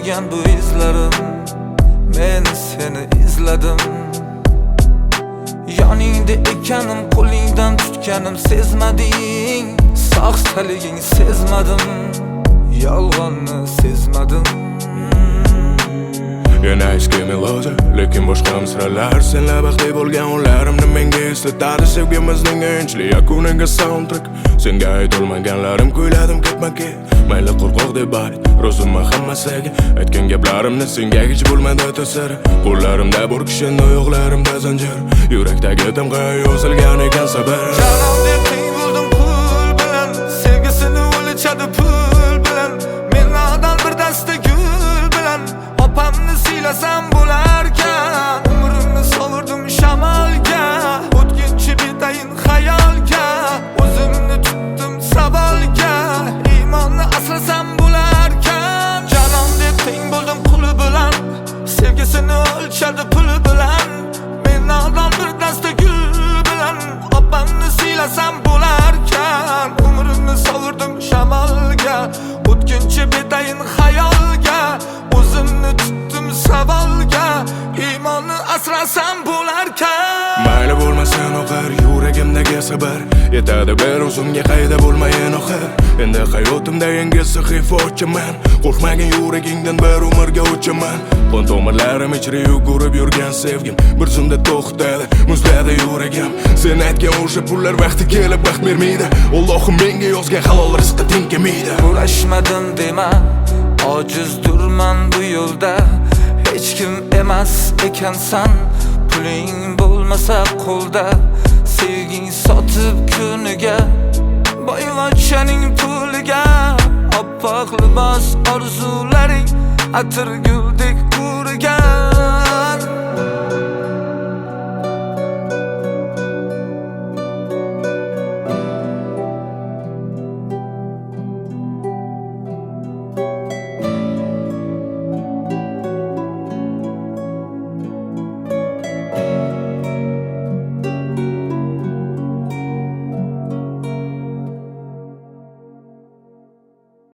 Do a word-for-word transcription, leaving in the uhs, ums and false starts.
qolgan bu izlarim. Men seni izladim. Yoningda ekanim, qo'lingdan tutganim sezmading. Sog'saliging sezmadim, yolg'onni sezmadim. Yana eski melodiya, lekin boshqa misralar. Senla baxtli bo'lgan onlarimni menga eslatadi. Sevgimizning enchli yakuniga soundtrack. Senga aytolmaganlarim kuyladim ketma-ket. Mayli qo'rqoq deb ayt, rozimma hammasiga. Aytgan gaplarimni senga hech bo'lmadi ta'sir. Qo'llarimda bor kishin, oyoqlarimda zanjir. Yurakdagi tamg'a yozilgan ekan sabr. Janom deb qiyin bo'ldim pul bilan, sevgisini o'lchadi pul bilan. Men odam bir dasta gul bilan, opamni siylasam bo'larkan. Umrimni sovurdim shamolga, o'tkinchi betayin xayolga. O'zimni tutdim savolga, iymonni asrasam bo'larkan. Janom deb teng bo'ldim quli bilan, sevgisini o'lchadi puli bilan. Men odam bir dasta gul bilan, opamni siylasam bo'larkan. Umrimni sovurdim shamolga, o'tkinchi betayin xayolga. O'zimni tutdim savolga, iymonni asrasam bo'larkan. Mayli bo'lmasin oxir, yuragimdagi sabr yetadi bir o'zimga qayda bo'lmayin oxir. Endi hayotimda yangi sahifa ochaman. Qo'rqmagin yuragingdan bir umrga o'chaman. Qon tomirlarim ichra yugurib yurgan sevgim bir zumda to'xtadi, muzladi yuragim. Sen aytgan o'sha pullar vaqti kelib vaqt bermaydi. Allohim menga yozgan halol rizqi teng kelmaydi. Kurashmadim dema, ojizdurman bu yo'lda. Hech kim emas ekansan, puling bo'lmasa qo'lda. Sevging sotib kuniga, boyvachchaning puliga. Oppoq libos orzularing, atir guldek